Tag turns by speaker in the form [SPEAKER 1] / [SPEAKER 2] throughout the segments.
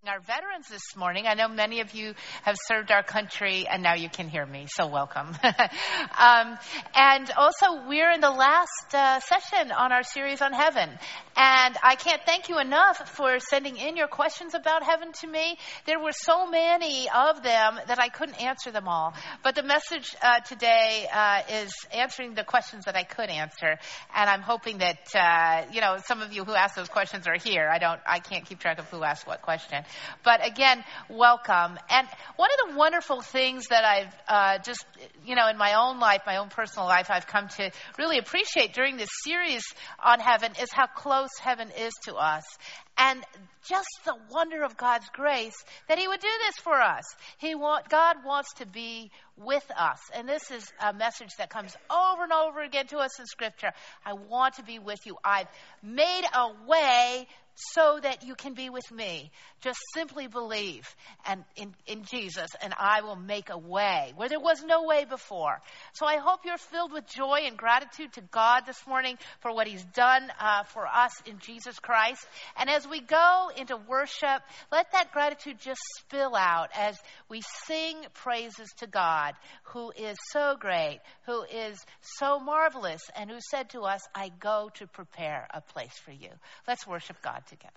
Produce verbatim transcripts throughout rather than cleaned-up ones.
[SPEAKER 1] Our veterans this morning. I know many of you have served our country, and now you can hear me, so welcome. um, and also, we're in the last uh, session on our series on heaven. And I can't thank you enough for sending in your questions about heaven to me. There were so many of them that I couldn't answer them all. But the message uh, today uh, is answering the questions that I could answer. And I'm hoping that, uh, you know, some of you who asked those questions are here. I don't, I can't keep track of who asked what question. But again, welcome. And one of the wonderful things that I've uh, just, you know, in my own life, my own personal life, I've come to really appreciate during this series on heaven is how close heaven is to us. And just the wonder of God's grace that he would do this for us. He want, God wants to be with us. And this is a message that comes over and over again to us in Scripture. I want to be with you. I've made a way so that you can be with me. Just simply believe and in, in Jesus, and I will make a way where there was no way before. So I hope you're filled with joy and gratitude to God this morning for what he's done uh, for us in Jesus Christ. And as we go into worship, let that gratitude just spill out as we sing praises to God, who is so great, who is so marvelous, and who said to us, I go to prepare a place for you. Let's worship God together.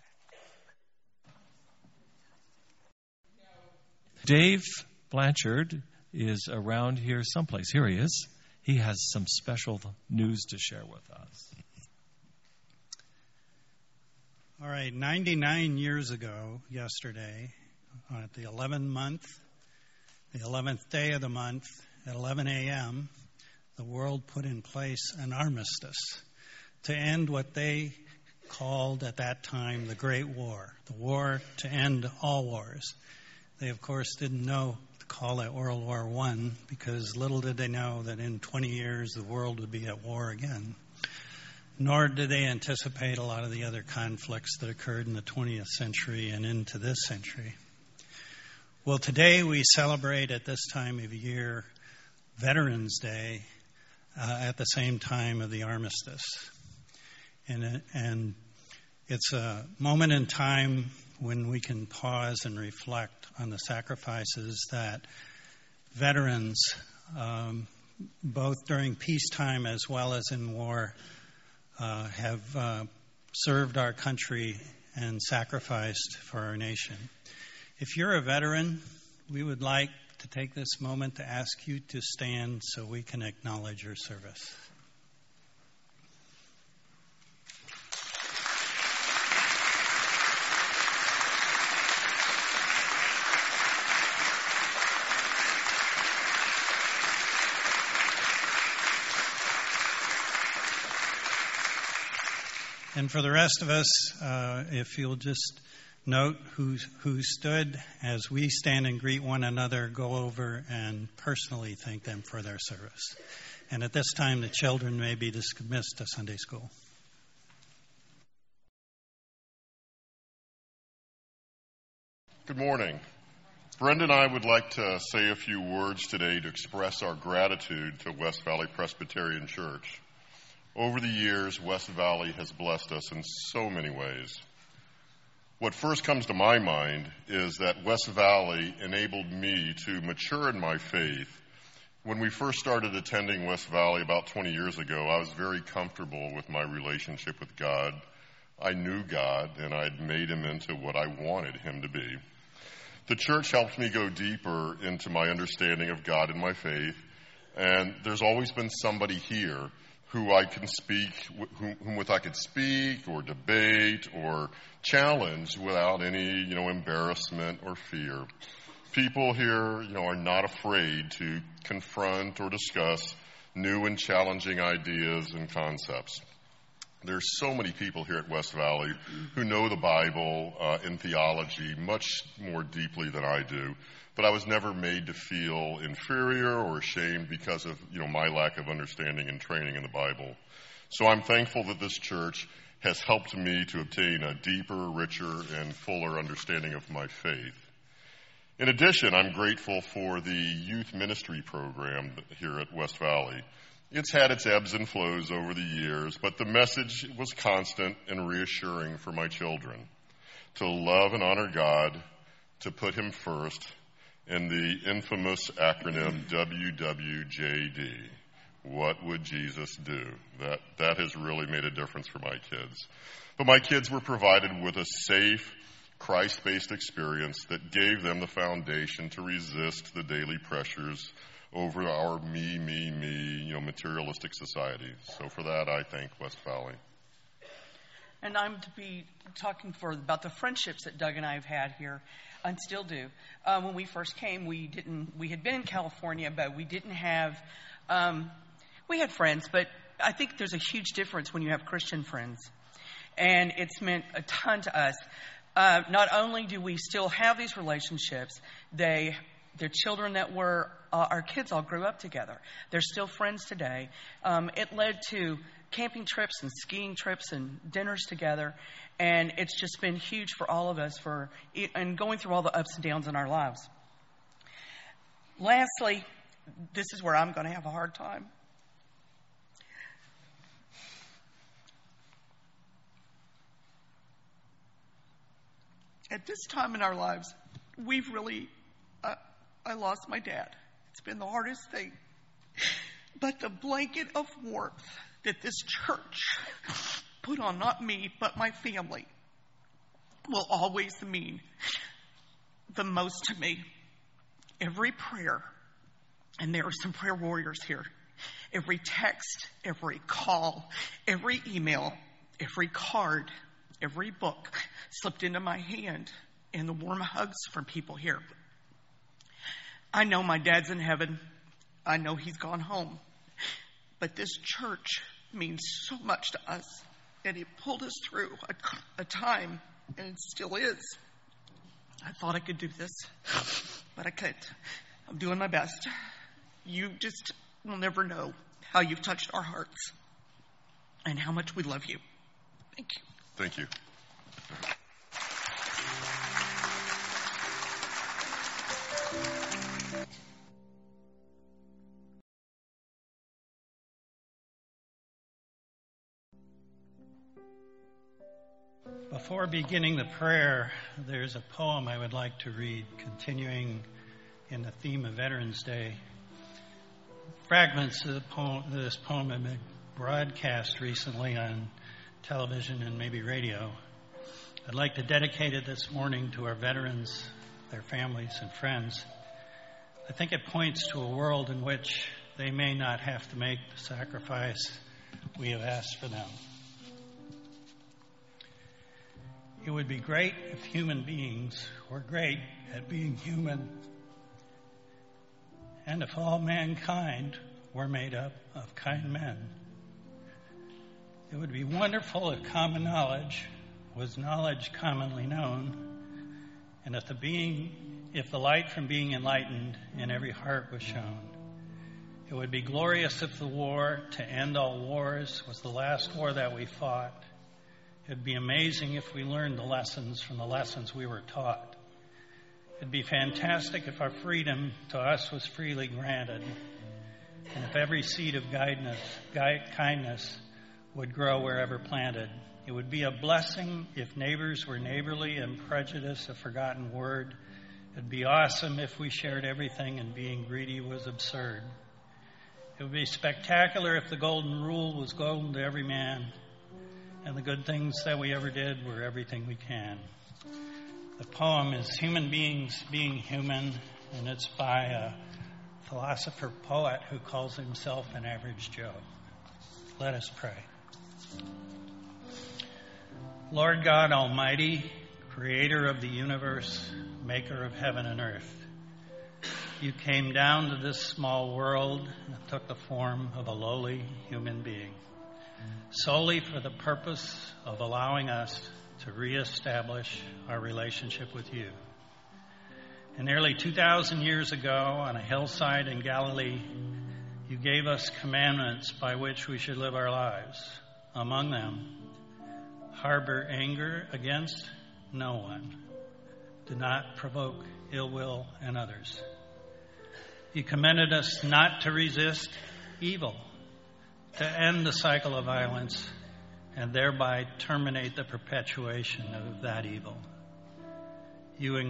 [SPEAKER 2] Dave Blanchard is around here someplace. Here he is. He has some special news to share with us.
[SPEAKER 3] All right, ninety-nine years ago, yesterday, at the eleventh month, the eleventh day of the month, at eleven a.m., the world put in place an armistice to end what they called at that time the Great War, the war to end all wars. They, of course, didn't know to call it World War One because little did they know that in twenty years the world would be at war again. Nor did they anticipate a lot of the other conflicts that occurred in the twentieth century and into this century. Well, today we celebrate at this time of year Veterans Day uh, at the same time of the armistice. And, and it's a moment in time when we can pause and reflect on the sacrifices that veterans, um, both during peacetime as well as in war, uh, have uh, served our country and sacrificed for our nation. If you're a veteran, we would like to take this moment to ask you to stand so we can acknowledge your service. And for the rest of us, uh, if you'll just note who, who stood as we stand and greet one another, go over and personally thank them for their service. And at this time, the children may be dismissed to Sunday school.
[SPEAKER 4] Good morning. Brenda and I would like to say a few words today to express our gratitude to West Valley Presbyterian Church. Over the years, West Valley has blessed us in so many ways. What first comes to my mind is that West Valley enabled me to mature in my faith. When we first started attending West Valley about twenty years ago, I was very comfortable with my relationship with God. I knew God, and I'd made him into what I wanted him to be. The church helped me go deeper into my understanding of God and my faith, and there's always been somebody here who I can speak, whom, whom with I could speak or debate or challenge without any, you know, embarrassment or fear. People here, you know, are not afraid to confront or discuss new and challenging ideas and concepts. There's so many people here at West Valley who know the Bible uh, and theology much more deeply than I do. But I was never made to feel inferior or ashamed because of, you know, my lack of understanding and training in the Bible. So I'm thankful that this church has helped me to obtain a deeper, richer, and fuller understanding of my faith. In addition, I'm grateful for the youth ministry program here at West Valley. It's had its ebbs and flows over the years, but the message was constant and reassuring for my children. To love and honor God, to put him first in the infamous acronym W W J D. What would Jesus do? That that has really made a difference for my kids. But my kids were provided with a safe, Christ-based experience that gave them the foundation to resist the daily pressures over our me, me, me, you know, materialistic society. So for that, I thank West Valley.
[SPEAKER 5] And I'm to be talking for about the friendships that Doug and I have had here, and still do. Uh, when we first came, we didn't. We had been in California, but we didn't have. Um, we had friends, but I think there's a huge difference when you have Christian friends, and it's meant a ton to us. Uh, not only do we still have these relationships, they. They're children that were, uh, our kids all grew up together. They're still friends today. Um, it led to camping trips and skiing trips and dinners together. And it's just been huge for all of us for and going through all the ups and downs in our lives. Lastly, this is where I'm going to have a hard time. At this time in our lives, we've really... Uh, I lost my dad. It's been the hardest thing. But the blanket of warmth that this church put on not me, but my family, will always mean the most to me. Every prayer, and there are some prayer warriors here, every text, every call, every email, every card, every book slipped into my hand, and the warm hugs from people here. I know my dad's in heaven. I know he's gone home. But this church means so much to us. And it pulled us through a, a time, and it still is. I thought I could do this, but I can't. I'm doing my best. You just will never know how you've touched our hearts and how much we love you. Thank you.
[SPEAKER 4] Thank you.
[SPEAKER 3] Before beginning the prayer, there's a poem I would like to read, continuing in the theme of Veterans Day. Fragments of the poem, this poem have been broadcast recently on television and maybe radio. I'd like to dedicate it this morning to our veterans, their families, and friends. I think it points to a world in which they may not have to make the sacrifice we have asked for them. It would be great if human beings were great at being human, and if all mankind were made up of kind men. It would be wonderful if common knowledge was knowledge commonly known, and if the being, if the light from being enlightened in every heart was shown. It would be glorious if the war to end all wars was the last war that we fought. It'd be amazing if we learned the lessons from the lessons we were taught. It'd be fantastic if our freedom to us was freely granted, and if every seed of guidance, guide, kindness would grow wherever planted. It would be a blessing if neighbors were neighborly and prejudice a forgotten word. It'd be awesome if we shared everything and being greedy was absurd. It would be spectacular if the golden rule was golden to every man, and the good things that we ever did were everything we can. The poem is Human Beings Being Human, and it's by a philosopher poet who calls himself an average Joe. Let us pray. Lord God Almighty, creator of the universe, maker of heaven and earth, you came down to this small world and took the form of a lowly human being, solely for the purpose of allowing us to reestablish our relationship with you. And nearly two thousand years ago, on a hillside in Galilee, you gave us commandments by which we should live our lives. Among them, harbor anger against no one. Do not provoke ill will in others. You commanded us not to resist evil, to end the cycle of violence, and thereby terminate the perpetuation of that evil. You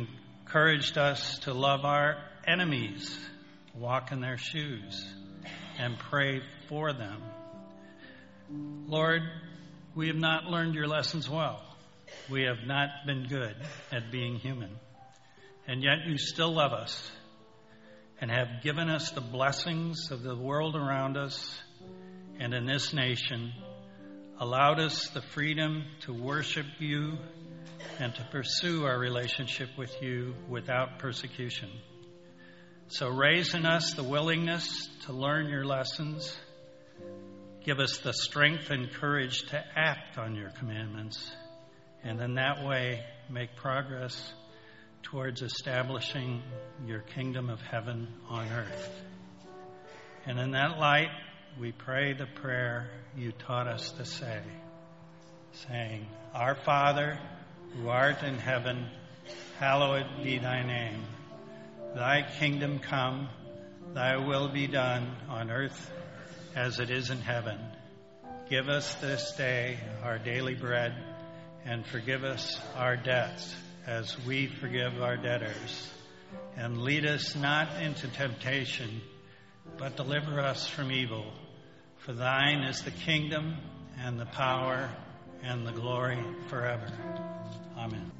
[SPEAKER 3] encouraged us to love our enemies, walk in their shoes, and pray for them. Lord, we have not learned your lessons well. We have not been good at being human. And yet you still love us and have given us the blessings of the world around us and in this nation, allowed us the freedom to worship you and to pursue our relationship with you without persecution. So raise in us the willingness to learn your lessons. Give us the strength and courage to act on your commandments, and in that way make progress towards establishing your kingdom of heaven on earth. And in that light, we pray the prayer you taught us to say, saying, Our Father, who art in heaven, hallowed be thy name. Thy kingdom come, thy will be done on earth as it is in heaven. Give us this day our daily bread, and forgive us our debts as we forgive our debtors. And lead us not into temptation, but deliver us from evil. For thine is the kingdom and the power and the glory forever. Amen.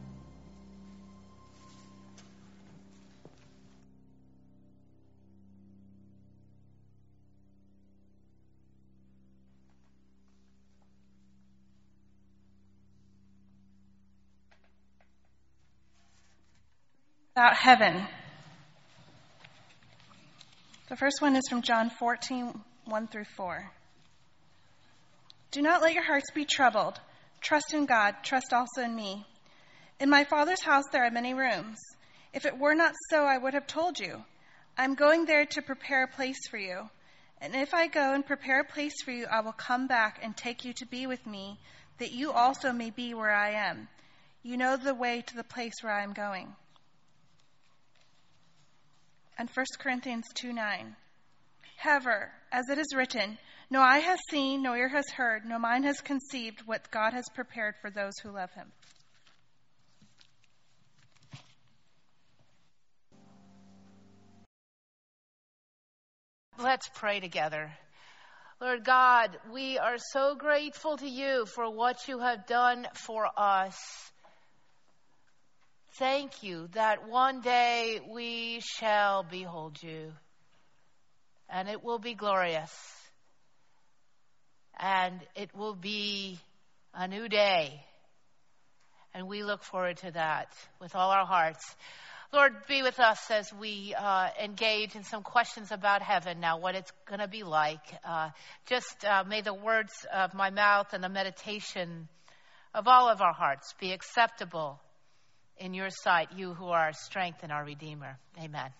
[SPEAKER 6] About heaven. The first one is from John fourteen, one through four. Do not let your hearts be troubled. Trust in God. Trust also in me. In my Father's house there are many rooms. If it were not so, I would have told you. I am going there to prepare a place for you. And if I go and prepare a place for you, I will come back and take you to be with me, that you also may be where I am. You know the way to the place where I am going. And First Corinthians two nine. However, as it is written, no eye has seen, no ear has heard, no mind has conceived what God has prepared for those who love him.
[SPEAKER 1] Let's pray together. Lord God, we are so grateful to you for what you have done for us. Thank you that one day we shall behold you, and it will be glorious, and it will be a new day, and we look forward to that with all our hearts. Lord, be with us as we uh, engage in some questions about heaven now, what it's going to be like. Uh, just uh, may the words of my mouth and the meditation of all of our hearts be acceptable in your sight, you who are our strength and our Redeemer. Amen.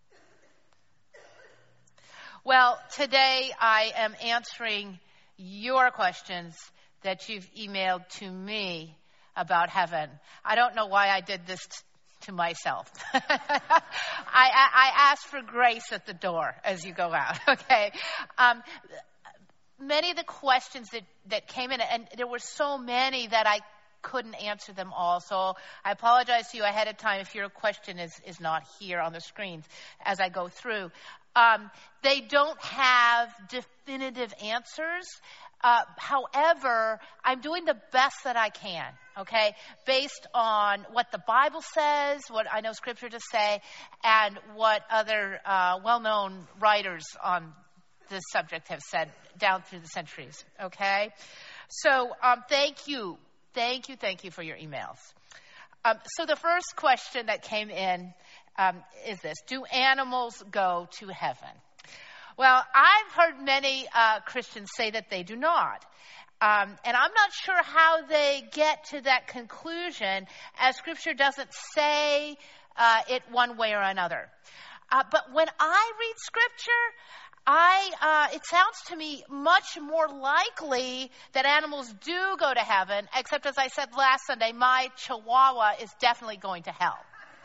[SPEAKER 1] Well, today I am answering your questions that you've emailed to me about heaven. I don't know why I did this t- to myself. I, I, I ask for grace at the door as you go out, okay? Um, many of the questions that, that came in, and there were so many that I couldn't answer them all. So I apologize to you ahead of time if your question is, is not here on the screens as I go through. Um, they don't have definitive answers. Uh, however, I'm doing the best that I can, okay, based on what the Bible says, what I know Scripture to say, and what other uh, well-known writers on this subject have said down through the centuries, okay? So um, thank you. Thank you, thank you for your emails. Um, so the first question that came in um, is this: do animals go to heaven? Well, I've heard many uh, Christians say that they do not. Um, and I'm not sure how they get to that conclusion, as Scripture doesn't say uh, it one way or another. Uh, but when I read Scripture, I, uh, it sounds to me much more likely that animals do go to heaven, except as I said last Sunday, my Chihuahua is definitely going to hell.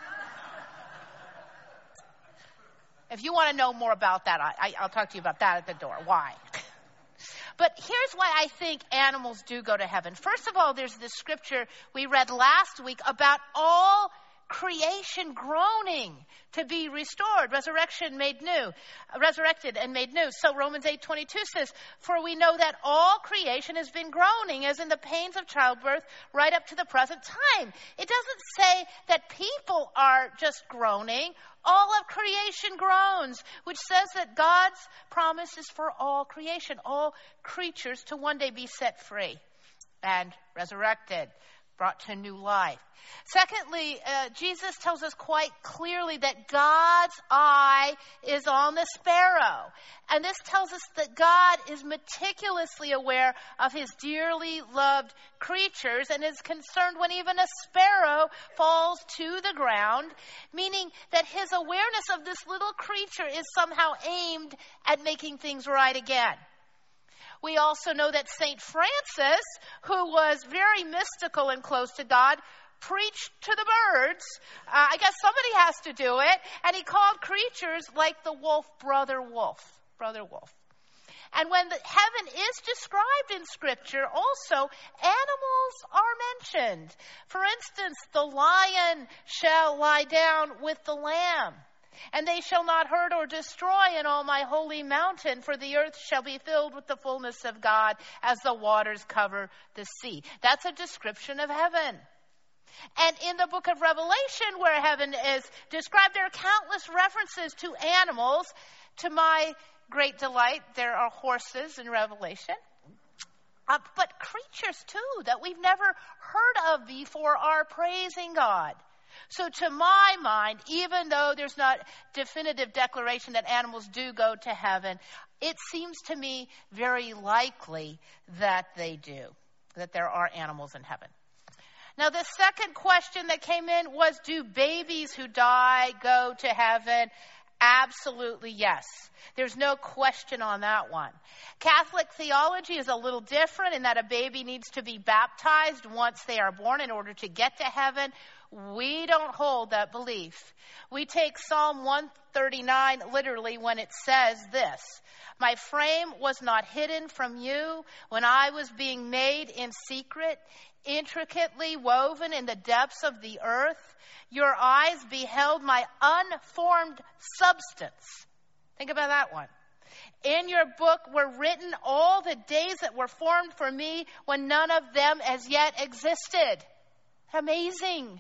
[SPEAKER 1] If you want to know more about that, I, I, I'll talk to you about that at the door. Why? But here's why I think animals do go to heaven. First of all, there's this scripture we read last week about all creation groaning to be restored, resurrection made new, resurrected and made new. So Romans eight twenty-two says, for we know that all creation has been groaning as in the pains of childbirth right up to the present time. It doesn't say that people are just groaning. All of creation groans, which says that God's promise is for all creation, all creatures to one day be set free and resurrected, brought to new life. Secondly, uh, Jesus tells us quite clearly that God's eye is on the sparrow. And this tells us that God is meticulously aware of his dearly loved creatures and is concerned when even a sparrow falls to the ground, meaning that his awareness of this little creature is somehow aimed at making things right again. We also know that Saint Francis, who was very mystical and close to God, preached to the birds. Uh, I guess somebody has to do it. And he called creatures like the wolf, brother wolf. Brother wolf. And when the heaven is described in Scripture, also animals are mentioned. For instance, the lion shall lie down with the lamb. And they shall not hurt or destroy in all my holy mountain, for the earth shall be filled with the fullness of God as the waters cover the sea. That's a description of heaven. And in the book of Revelation, where heaven is described, there are countless references to animals. To my great delight, there are horses in Revelation. Uh, but creatures, too, that we've never heard of before are praising God. So to my mind, even though there's not definitive declaration that animals do go to heaven, it seems to me very likely that they do, that there are animals in heaven. Now, the second question that came in was, do babies who die go to heaven? Absolutely yes. There's no question on that one. Catholic theology is a little different in that a baby needs to be baptized once they are born in order to get to heaven. We don't hold that belief. We take Psalm one thirty-nine literally when it says this: my frame was not hidden from you when I was being made in secret, intricately woven in the depths of the earth. Your eyes beheld my unformed substance. Think about that one. In your book were written all the days that were formed for me when none of them as yet existed. Amazing.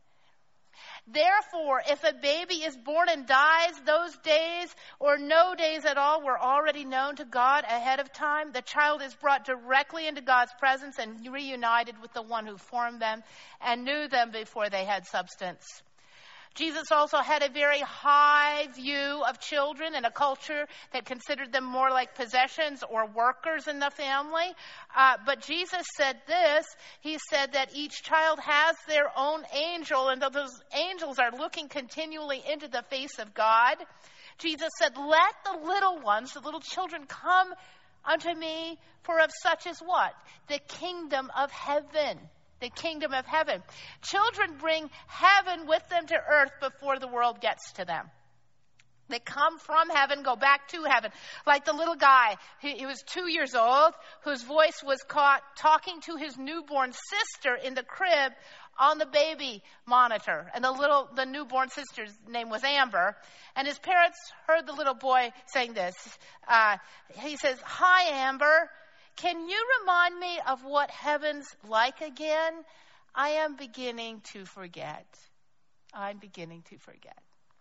[SPEAKER 1] Therefore, if a baby is born and dies, those days or no days at all were already known to God ahead of time. The child is brought directly into God's presence and reunited with the one who formed them and knew them before they had substance. Jesus also had a very high view of children in a culture that considered them more like possessions or workers in the family. Uh, but Jesus said this. He said that each child has their own angel, and those angels are looking continually into the face of God. Jesus said, let the little ones, the little children, come unto me, for of such is what? The kingdom of heaven. The kingdom of heaven. Children bring heaven with them to earth before the world gets to them. They come from heaven, go back to heaven. Like the little guy, he, he was two years old, whose voice was caught talking to his newborn sister in the crib on the baby monitor. And the little, the newborn sister's name was Amber. And his parents heard the little boy saying this. Uh, he says, hi, Amber. Can you remind me of what heaven's like again? I am beginning to forget. I'm beginning to forget.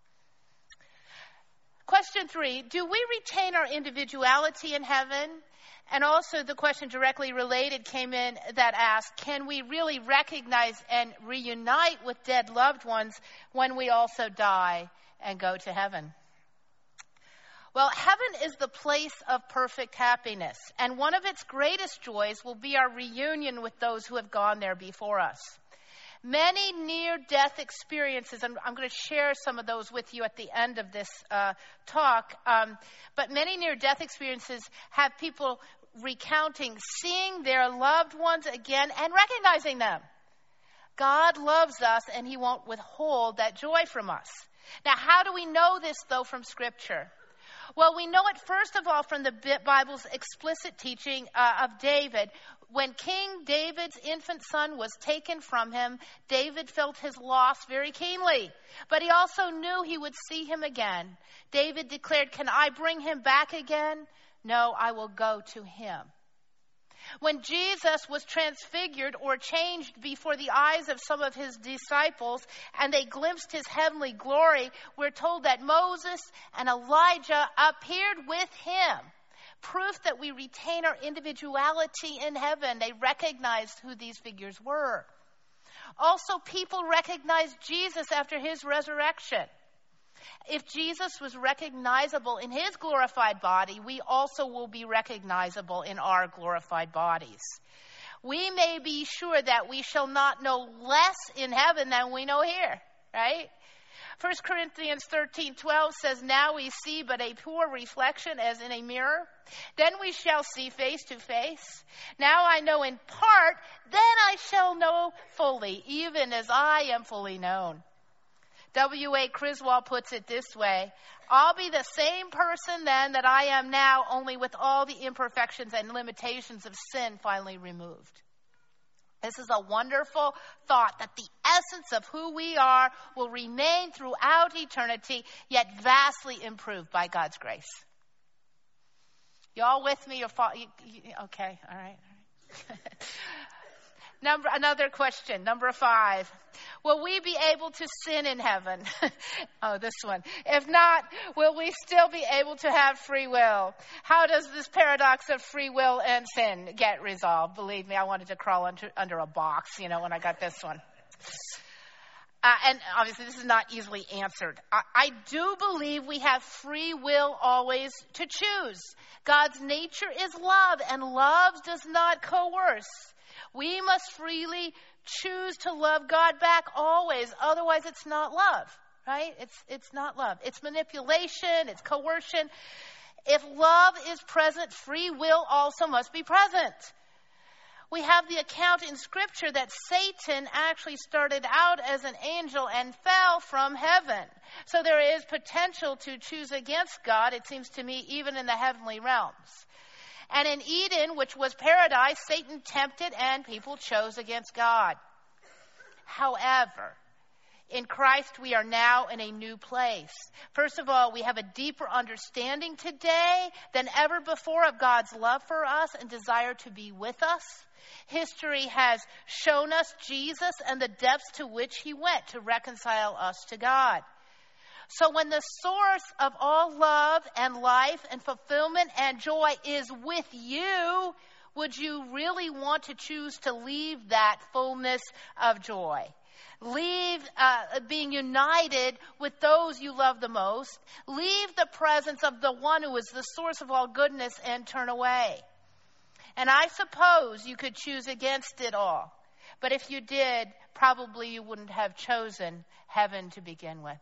[SPEAKER 1] Question three, do we retain our individuality in heaven? And also the question directly related came in that asked, can we really recognize and reunite with dead loved ones when we also die and go to heaven? Well, heaven is the place of perfect happiness, and one of its greatest joys will be our reunion with those who have gone there before us. Many near-death experiences, and I'm going to share some of those with you at the end of this uh, talk, um, but many near-death experiences have people recounting seeing their loved ones again and recognizing them. God loves us, and he won't withhold that joy from us. Now, how do we know this, though, from Scripture? Well, we know it first of all from the Bible's explicit teaching uh, of David. When King David's infant son was taken from him, David felt his loss very keenly. But he also knew he would see him again. David declared, "Can I bring him back again? No, I will go to him." When Jesus was transfigured or changed before the eyes of some of his disciples and they glimpsed his heavenly glory, we're told that Moses and Elijah appeared with him. Proof that we retain our individuality in heaven. They recognized who these figures were. Also, people recognized Jesus after his resurrection. If Jesus was recognizable in his glorified body, we also will be recognizable in our glorified bodies. We may be sure that we shall not know less in heaven than we know here, right? First Corinthians thirteen twelve says, "Now we see but a poor reflection as in a mirror. Then we shall see face to face. Now I know in part, then I shall know fully, even as I am fully known." W A Criswell puts it this way: "I'll be the same person then that I am now, only with all the imperfections and limitations of sin finally removed." This is a wonderful thought, that the essence of who we are will remain throughout eternity, yet vastly improved by God's grace. Y'all with me? Or fo- you, you, okay, all right. All right. Number, another question, number five. Will we be able to sin in heaven? Oh, this one. If not, will we still be able to have free will? How does this paradox of free will and sin get resolved? Believe me, I wanted to crawl under, under a box, you know, when I got this one. Uh, and obviously this is not easily answered. I, I do believe we have free will always to choose. God's nature is love, and love does not coerce. We must freely choose to love God back always. Otherwise, it's not love, right? It's it's not love. It's manipulation. It's coercion. If love is present, free will also must be present. We have the account in Scripture that Satan actually started out as an angel and fell from heaven. So there is potential to choose against God, it seems to me, even in the heavenly realms. And in Eden, which was paradise, Satan tempted and people chose against God. However, in Christ we are now in a new place. First of all, we have a deeper understanding today than ever before of God's love for us and desire to be with us. History has shown us Jesus and the depths to which he went to reconcile us to God. So when the source of all love and life and fulfillment and joy is with you, would you really want to choose to leave that fullness of joy? Leave uh, being united with those you love the most. Leave the presence of the one who is the source of all goodness and turn away. And I suppose you could choose against it all. But if you did, probably you wouldn't have chosen heaven to begin with.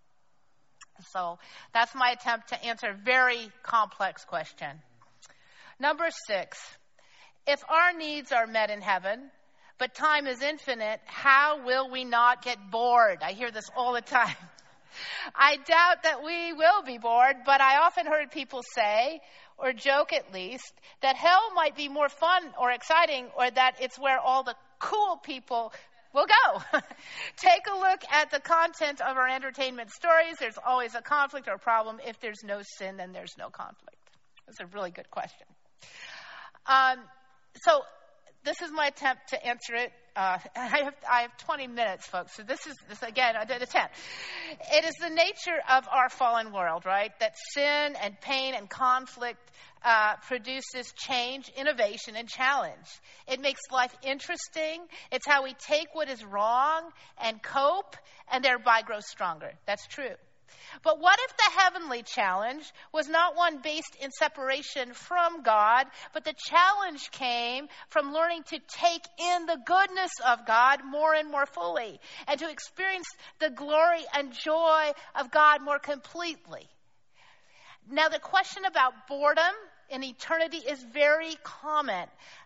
[SPEAKER 1] So that's my attempt to answer a very complex question. Number six, if our needs are met in heaven, but time is infinite, how will we not get bored? I hear this all the time. I doubt that we will be bored, but I often heard people say, or joke at least, that hell might be more fun or exciting, or that it's where all the cool people will go. Take a look at the content of our entertainment stories. There's always a conflict or problem. If there's no sin, then there's no conflict. That's a really good question. Um, so this is my attempt to answer it. Uh, I have I have twenty minutes, folks. So this is this again. I did attempt. It is the nature of our fallen world, right? That sin and pain and conflict uh, produces change, innovation, and challenge. It makes life interesting. It's how we take what is wrong and cope, and thereby grow stronger. That's true. But what if the heavenly challenge was not one based in separation from God, but the challenge came from learning to take in the goodness of God more and more fully, and to experience the glory and joy of God more completely? Now, the question about boredom in eternity is very common.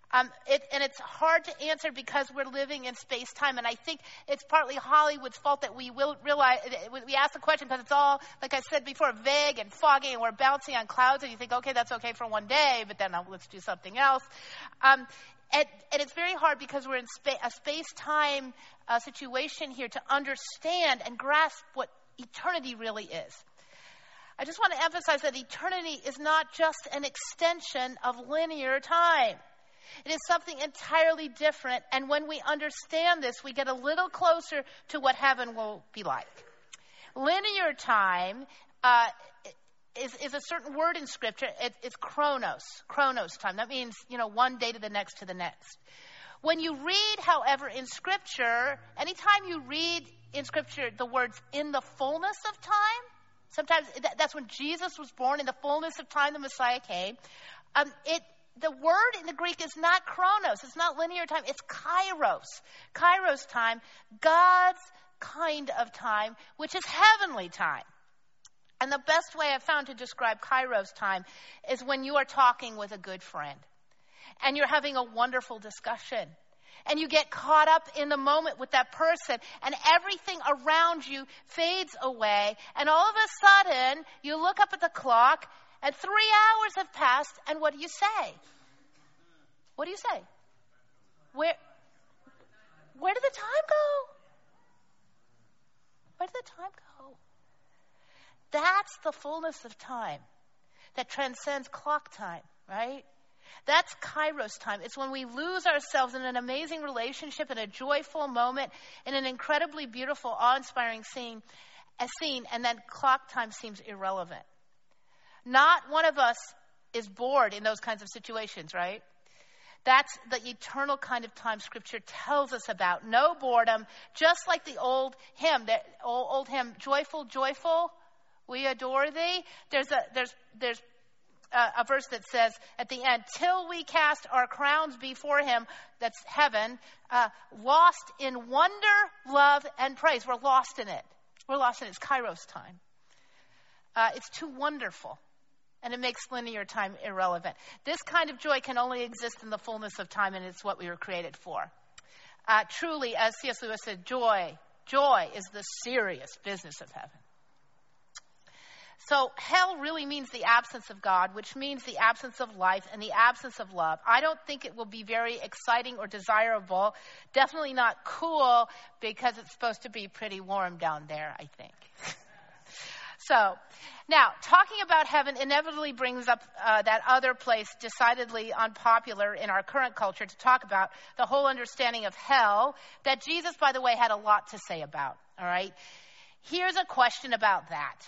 [SPEAKER 1] Um, it, and it's hard to answer because we're living in space-time. And I think it's partly Hollywood's fault that we will realize, we ask the question because it's all, like I said before, vague and foggy, and we're bouncing on clouds, and you think, okay, that's okay for one day, but then oh, let's do something else. Um, and, and it's very hard because we're in spa- a space-time uh, situation here to understand and grasp what eternity really is. I just want to emphasize that eternity is not just an extension of linear time. It is something entirely different, and when we understand this, we get a little closer to what heaven will be like. Linear time uh, is, is a certain word in Scripture. It, it's chronos, chronos time. That means, you know, one day to the next to the next. When you read, however, in Scripture, anytime you read in Scripture the words in the fullness of time, sometimes that's when Jesus was born, in the fullness of time the Messiah came, um, it The word in the Greek is not chronos. It's not linear time. It's kairos. Kairos time, God's kind of time, which is heavenly time. And the best way I've found to describe kairos time is when you are talking with a good friend and you're having a wonderful discussion and you get caught up in the moment with that person and everything around you fades away, and all of a sudden you look up at the clock and three hours have passed, and what do you say? What do you say? Where, where did the time go? Where did the time go? That's the fullness of time that transcends clock time, right? That's kairos time. It's when we lose ourselves in an amazing relationship, in a joyful moment, in an incredibly beautiful, awe-inspiring scene, a scene, and then clock time seems irrelevant. Not one of us is bored in those kinds of situations, right? That's the eternal kind of time Scripture tells us about. No boredom, just like the old hymn, the old, old hymn, joyful, joyful, we adore thee. There's a there's there's a, a verse that says at the end, till we cast our crowns before him, that's heaven, uh, lost in wonder, love, and praise. We're lost in it. We're lost in it. It's kairos time. Uh, it's too wonderful. And it makes linear time irrelevant. This kind of joy can only exist in the fullness of time, and it's what we were created for. Uh, truly, as C S Lewis said, joy, joy is the serious business of heaven. So hell really means the absence of God, which means the absence of life and the absence of love. I don't think it will be very exciting or desirable. Definitely not cool, because it's supposed to be pretty warm down there, I think. So, now, talking about heaven inevitably brings up uh, that other place decidedly unpopular in our current culture to talk about, the whole understanding of hell, that Jesus, by the way, had a lot to say about, all right? Here's a question about that.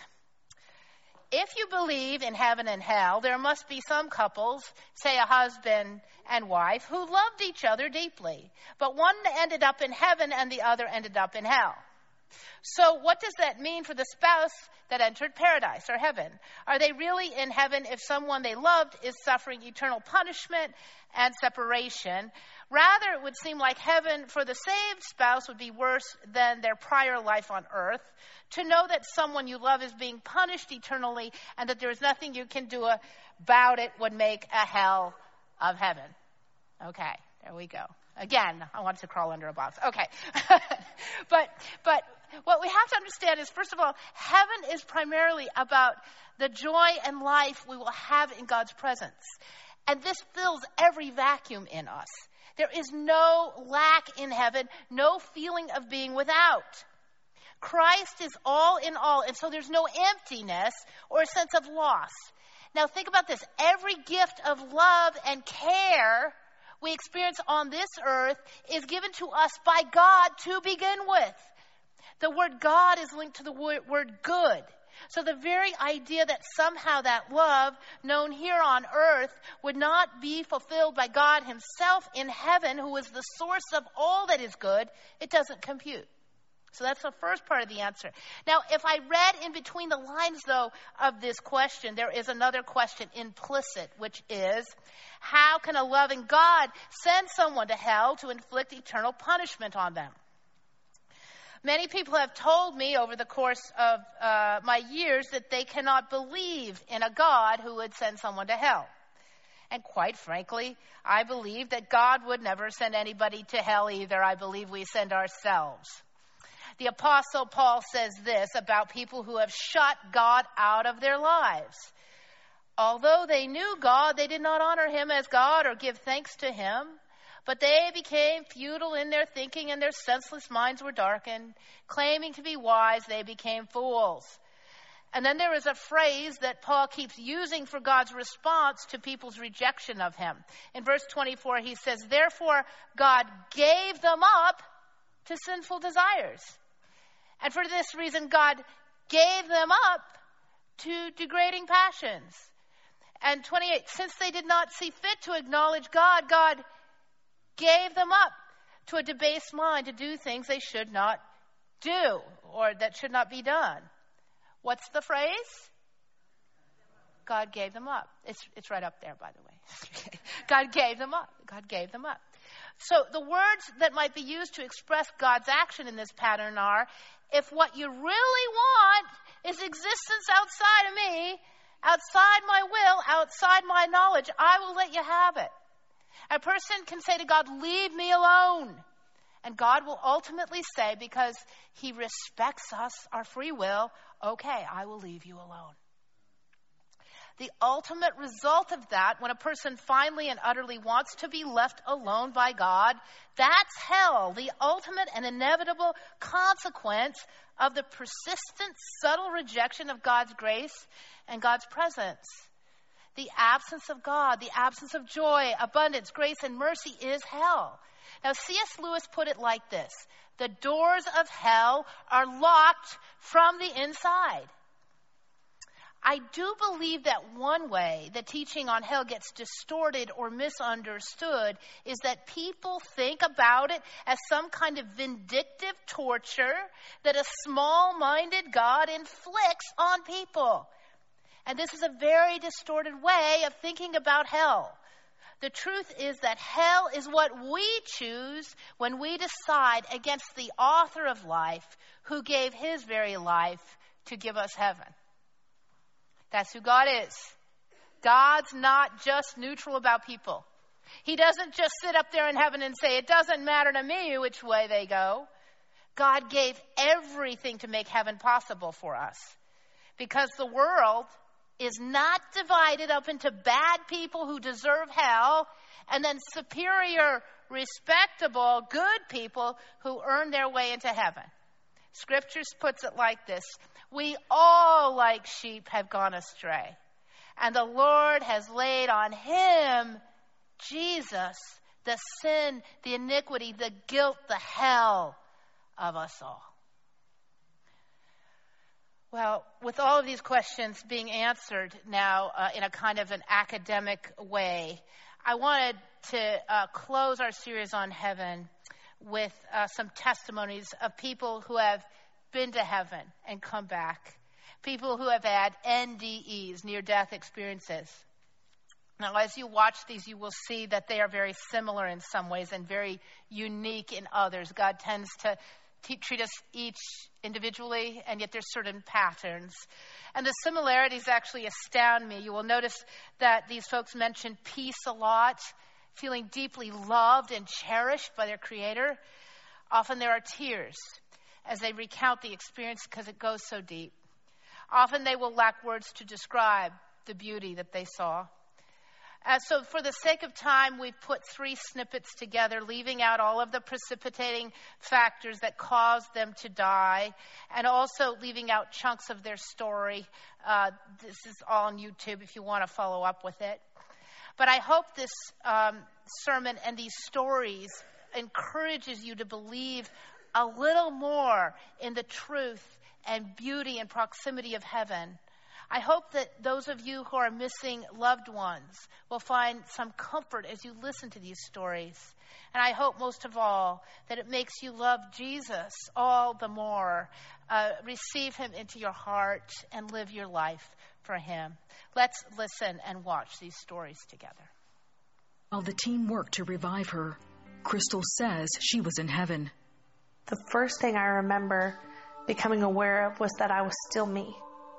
[SPEAKER 1] If you believe in heaven and hell, there must be some couples, say a husband and wife, who loved each other deeply, but one ended up in heaven and the other ended up in hell. So what does that mean for the spouse that entered paradise or heaven? Are they really in heaven if someone they loved is suffering eternal punishment and separation? Rather, it would seem like heaven for the saved spouse would be worse than their prior life on earth. To know that someone you love is being punished eternally and that there is nothing you can do about it would make a hell of heaven. Okay, there we go. Again, I wanted to crawl under a box. Okay. but but what we have to understand is, first of all, heaven is primarily about the joy and life we will have in God's presence. And this fills every vacuum in us. There is no lack in heaven, no feeling of being without. Christ is all in all, and so there's no emptiness or a sense of loss. Now think about this. Every gift of love and care we experience on this earth is given to us by God to begin with. The word God is linked to the word good. So the very idea that somehow that love known here on earth would not be fulfilled by God himself in heaven, who is the source of all that is good, it doesn't compute. So that's the first part of the answer. Now, if I read in between the lines, though, of this question, there is another question implicit, which is, how can a loving God send someone to hell to inflict eternal punishment on them? Many people have told me over the course of uh, my years that they cannot believe in a God who would send someone to hell. And quite frankly, I believe that God would never send anybody to hell either. I believe we send ourselves. The Apostle Paul says this about people who have shut God out of their lives. Although they knew God, they did not honor him as God or give thanks to him. But they became futile in their thinking, and their senseless minds were darkened. Claiming to be wise, they became fools. And then there is a phrase that Paul keeps using for God's response to people's rejection of him. In verse twenty-four, he says, therefore, God gave them up to sinful desires. And for this reason, God gave them up to degrading passions. And twenty-eight, since they did not see fit to acknowledge God, God gave them up to a debased mind to do things they should not do or that should not be done. What's the phrase? God gave them up. It's it's right up there, by the way. God gave them up. God gave them up. So the words that might be used to express God's action in this pattern are, if what you really want is existence outside of me, outside my will, outside my knowledge, I will let you have it. A person can say to God, leave me alone. And God will ultimately say, because he respects us, our free will, okay, I will leave you alone. The ultimate result of that, when a person finally and utterly wants to be left alone by God, that's hell, the ultimate and inevitable consequence of the persistent, subtle rejection of God's grace and God's presence. The absence of God, the absence of joy, abundance, grace, and mercy is hell. Now, C S Lewis put it like this: the doors of hell are locked from the inside. I do believe that one way the teaching on hell gets distorted or misunderstood is that people think about it as some kind of vindictive torture that a small-minded God inflicts on people. And this is a very distorted way of thinking about hell. The truth is that hell is what we choose when we decide against the author of life, who gave his very life to give us heaven. That's who God is. God's not just neutral about people. He doesn't just sit up there in heaven and say, it doesn't matter to me which way they go. God gave everything to make heaven possible for us. Because the world is not divided up into bad people who deserve hell and then superior, respectable, good people who earn their way into heaven. Scripture puts it like this: we all, like sheep, have gone astray, and the Lord has laid on him, Jesus, the sin, the iniquity, the guilt, the hell of us all. Well, with all of these questions being answered now uh, in a kind of an academic way, I wanted to uh, close our series on heaven with uh, some testimonies of people who have been to heaven and come back. People who have had N D Es, near-death experiences. Now, as you watch these, you will see that they are very similar in some ways and very unique in others. God tends to t- treat us each individually, and yet there's certain patterns. And the similarities actually astound me. You will notice that these folks mention peace a lot, feeling deeply loved and cherished by their Creator. Often there are tears as they recount the experience because it goes so deep. Often they will lack words to describe the beauty that they saw. Uh, so for the sake of time, we've put three snippets together, leaving out all of the precipitating factors that caused them to die, and also leaving out chunks of their story. Uh, this is all on YouTube if you want to follow up with it. But I hope this um, sermon and these stories encourages you to believe a little more in the truth and beauty and proximity of heaven. I hope that those of you who are missing loved ones will find some comfort as you listen to these stories. And I hope most of all that it makes you love Jesus all the more. Uh, receive him into your heart and live your life for him. Let's listen and watch these stories together.
[SPEAKER 7] While the team worked to revive her, Crystal says she was in heaven.
[SPEAKER 8] The first thing I remember becoming aware of was that I was still me.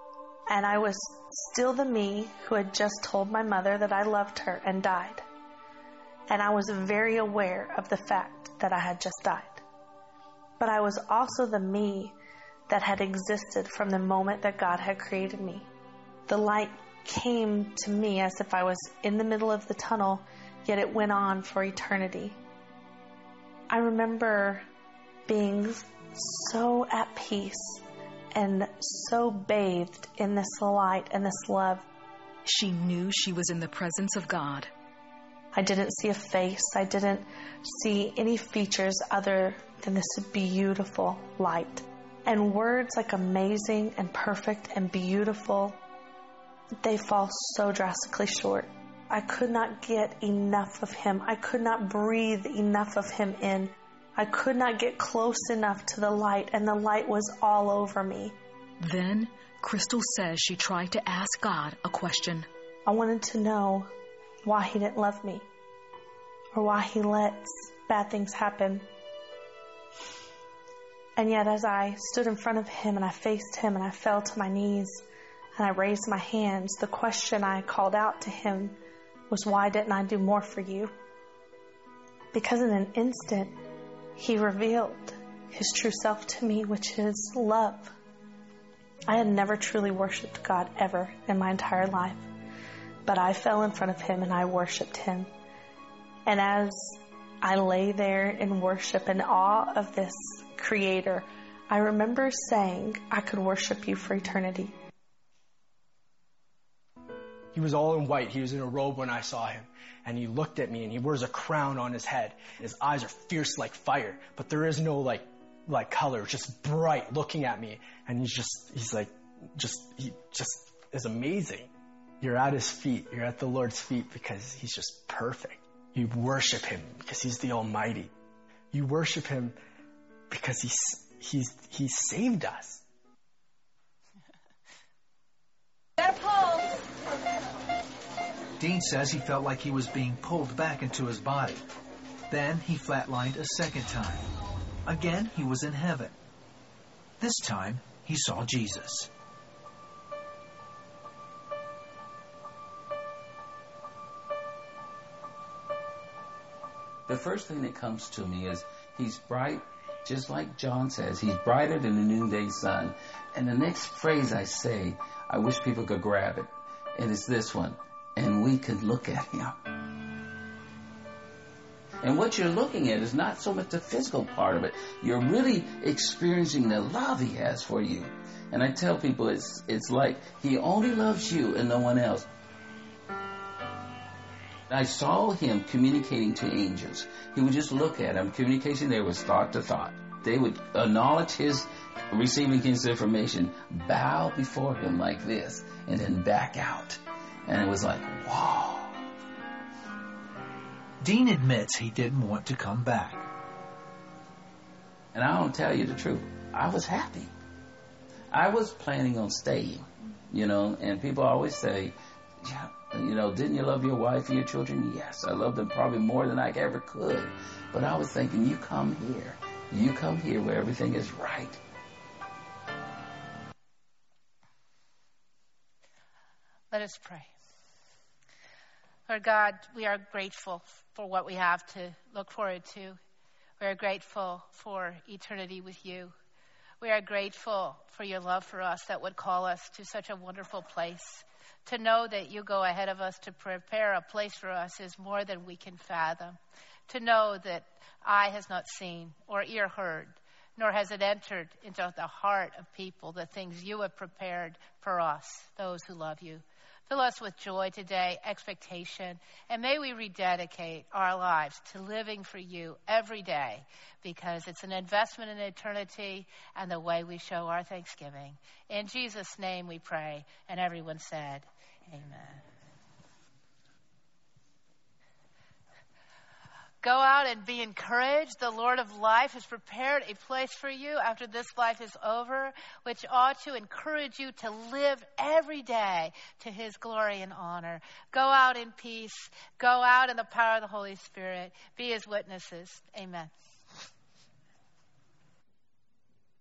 [SPEAKER 8] And I was still the me who had just told my mother that I loved her and died. And I was very aware of the fact that I had just died. But I was also the me that had existed from the moment that God had created me. The light came to me as if I was in the middle of the tunnel, yet it went on for eternity. I remember being so at peace and so bathed in this light and this love.
[SPEAKER 7] She knew she was in the presence of God.
[SPEAKER 8] I didn't see a face. I didn't see any features other than this beautiful light. And words like amazing and perfect and beautiful, they fall so drastically short. I could not get enough of him. I could not breathe enough of him in. I could not get close enough to the light, and the light was all over me.
[SPEAKER 7] Then, Crystal says she tried to ask God a question.
[SPEAKER 8] I wanted to know why he didn't love me, or why he lets bad things happen. And yet as I stood in front of him and I faced him and I fell to my knees and I raised my hands, the question I called out to him was, why didn't I do more for you? Because in an instant, he revealed his true self to me, which is love. I had never truly worshiped God ever in my entire life, but I fell in front of him and I worshiped him. And as I lay there in worship and awe of this Creator, I remember saying, I could worship you for eternity.
[SPEAKER 9] He was all in white. He was in a robe when I saw him. And he looked at me and he wears a crown on his head. His eyes are fierce like fire, but there is no like, like color, just bright looking at me. And he's just, he's like, just, he just is amazing. You're at his feet. You're at the Lord's feet because he's just perfect. You worship him because he's the Almighty. You worship him because he's, he's, he saved us.
[SPEAKER 10] Dean says he felt like he was being pulled back into his body. Then he flatlined a second time. Again, he was in heaven. This time, he saw Jesus.
[SPEAKER 11] The first thing that comes to me is he's bright, just like John says. He's brighter than the noonday sun. And the next phrase I say, I wish people could grab it. And it's this one. And we could look at him. And what you're looking at is not so much the physical part of it. You're really experiencing the love he has for you. And I tell people it's it's like he only loves you and no one else. I saw him communicating to angels. He would just look at them. Communication there was thought to thought. They would acknowledge his receiving his information, bow before him like this, and then back out. And it was like, wow.
[SPEAKER 10] Dean admits he didn't want to come back.
[SPEAKER 11] And I don't tell you the truth. I was happy. I was planning on staying, you know, and people always say, yeah, you know, didn't you love your wife and your children? Yes, I loved them probably more than I ever could. But I was thinking, you come here. You come here where everything is right.
[SPEAKER 1] Let us pray. Lord God, we are grateful for what we have to look forward to. We are grateful for eternity with you. We are grateful for your love for us that would call us to such a wonderful place. To know that you go ahead of us to prepare a place for us is more than we can fathom. To know that eye has not seen or ear heard, nor has it entered into the heart of people the things you have prepared for us, those who love you. Fill us with joy today, expectation, and may we rededicate our lives to living for you every day, because it's an investment in eternity and the way we show our thanksgiving. In Jesus' name we pray, and everyone said, amen. Go out and be encouraged. The Lord of life has prepared a place for you after this life is over, which ought to encourage you to live every day to his glory and honor. Go out in peace. Go out in the power of the Holy Spirit. Be his witnesses. Amen.